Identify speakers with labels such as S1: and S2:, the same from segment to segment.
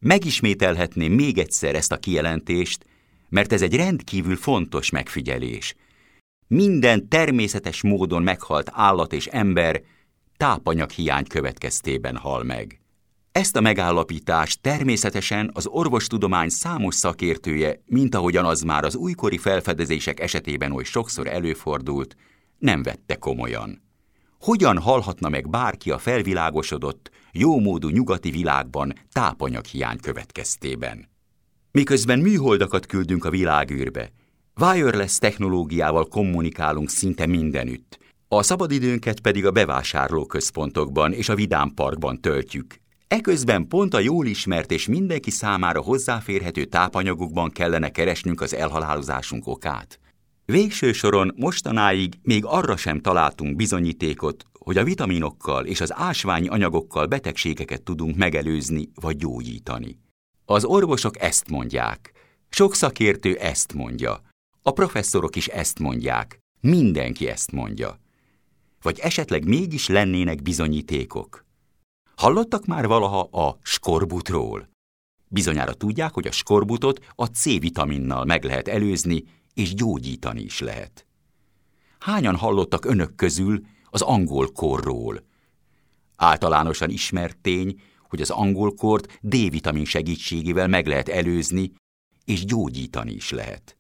S1: Megismételhetném még egyszer ezt a kijelentést, mert ez egy rendkívül fontos megfigyelés. Minden természetes módon meghalt állat és ember tápanyaghiány következtében hal meg. Ezt a megállapítást természetesen az orvostudomány számos szakértője, mint ahogyan az már az újkori felfedezések esetében oly sokszor előfordult, nem vette komolyan. Hogyan halhatna meg bárki a felvilágosodott, jómódú nyugati világban tápanyaghiány következtében? Miközben műholdakat küldünk a világűrbe, wireless technológiával kommunikálunk szinte mindenütt, a szabadidőnket pedig a bevásárlóközpontokban és a vidámparkban töltjük. Eközben pont a jól ismert és mindenki számára hozzáférhető tápanyagokban kellene keresnünk az elhalálozásunk okát. Végső soron mostanáig még arra sem találtunk bizonyítékot, hogy a vitaminokkal és az ásványi anyagokkal betegségeket tudunk megelőzni vagy gyógyítani. Az orvosok ezt mondják, sok szakértő ezt mondja, a professzorok is ezt mondják, mindenki ezt mondja. Vagy esetleg mégis lennének bizonyítékok? Hallottak már valaha a skorbutról? Bizonyára tudják, hogy a skorbutot a C-vitaminnal meg lehet előzni, és gyógyítani is lehet. Hányan hallottak önök közül az angolkorról? Általánosan ismert tény, hogy az angolkort D-vitamin segítségével meg lehet előzni, és gyógyítani is lehet.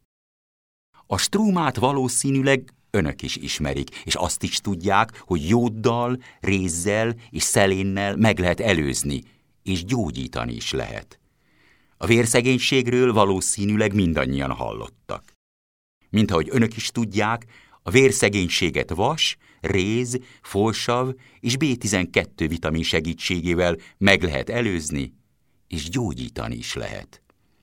S1: A strúmát valószínűleg önök is ismerik, és azt is tudják, hogy jóddal, rézzel és szelénnel meg lehet előzni, és gyógyítani is lehet. A vérszegénységről valószínűleg mindannyian hallottak. Mint ahogy önök is tudják, a vérszegénységet vas, réz, folsav és B12 vitamin segítségével meg lehet előzni, és gyógyítani is lehet.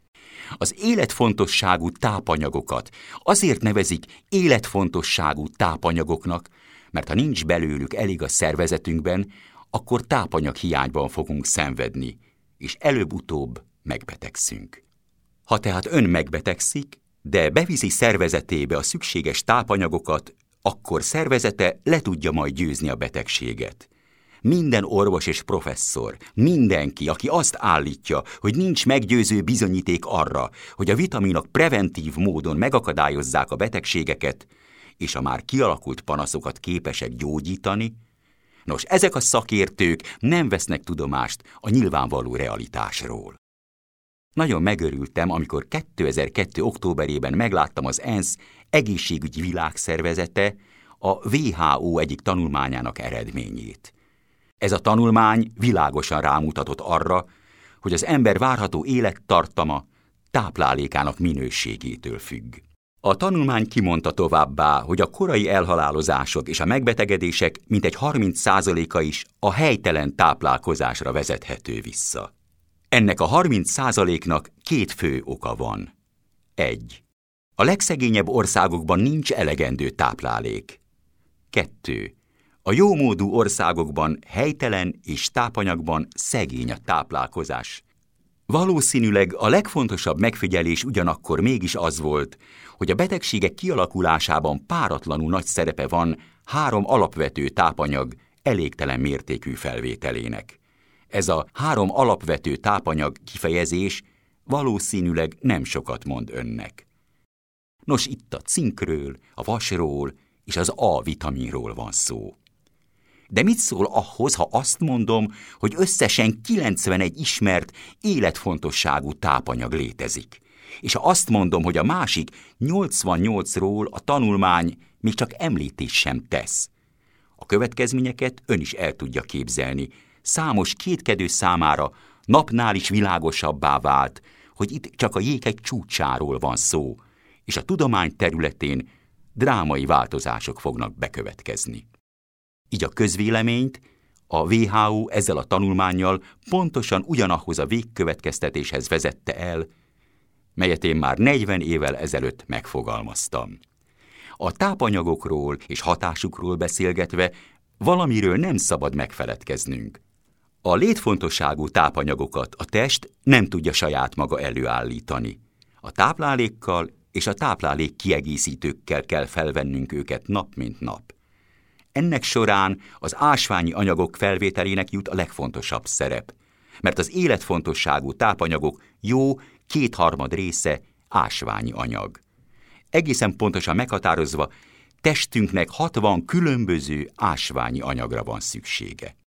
S1: Az életfontosságú tápanyagokat azért nevezik életfontosságú tápanyagoknak, mert ha nincs belőlük elég a szervezetünkben, akkor tápanyaghiányban fogunk szenvedni, és előbb-utóbb megbetegszünk. Ha tehát ön megbetegszik, de beviszi szervezetébe a szükséges tápanyagokat, akkor szervezete le tudja majd győzni a betegséget. Minden orvos és professzor, mindenki, aki azt állítja, hogy nincs meggyőző bizonyíték arra, hogy a vitaminok preventív módon megakadályozzák a betegségeket, és a már kialakult panaszokat képesek gyógyítani, nos, ezek a szakértők nem vesznek tudomást a nyilvánvaló realitásról. Nagyon megörültem, amikor 2002. októberében megláttam az ENSZ egészségügyi világszervezete, a WHO egyik tanulmányának eredményét. Ez a tanulmány világosan rámutatott arra, hogy az ember várható élettartama táplálékának minőségétől függ. A tanulmány kimondta továbbá, hogy a korai elhalálozások és a megbetegedések mintegy 30%-a is a helytelen táplálkozásra vezethető vissza. Ennek a 30%-nak két fő oka van. 1. A legszegényebb országokban nincs elegendő táplálék. 2. A jómódú országokban helytelen és tápanyagban szegény a táplálkozás. Valószínűleg a legfontosabb megfigyelés ugyanakkor mégis az volt, hogy a betegségek kialakulásában páratlanul nagy szerepe van 3 alapvető tápanyag elégtelen mértékű felvételének. Ez a 3 alapvető tápanyag kifejezés valószínűleg nem sokat mond önnek. Nos, itt a cinkről, a vasról és az A-vitaminról van szó. De mit szól ahhoz, ha azt mondom, hogy összesen 91 ismert, életfontosságú tápanyag létezik? És ha azt mondom, hogy a másik 88-ról a tanulmány még csak említést sem tesz? A következményeket ön is el tudja képzelni. Számos kétkedő számára napnál is világosabbá vált, hogy itt csak a jég egy csúcsáról van szó, és a tudomány területén drámai változások fognak bekövetkezni. Így a közvéleményt a WHO ezzel a tanulmánnyal pontosan ugyanahhoz a végkövetkeztetéshez vezette el, melyet én már 40 évvel ezelőtt megfogalmaztam. A tápanyagokról és hatásukról beszélgetve valamiről nem szabad megfeledkeznünk. A létfontosságú tápanyagokat a test nem tudja saját maga előállítani. A táplálékkal és a táplálék kiegészítőkkel kell felvennünk őket nap mint nap. Ennek során az ásványi anyagok felvételének jut a legfontosabb szerep. mert az életfontosságú tápanyagok jó 2/3 része ásványi anyag. Egészen pontosan meghatározva, testünknek 60 különböző ásványi anyagra van szüksége.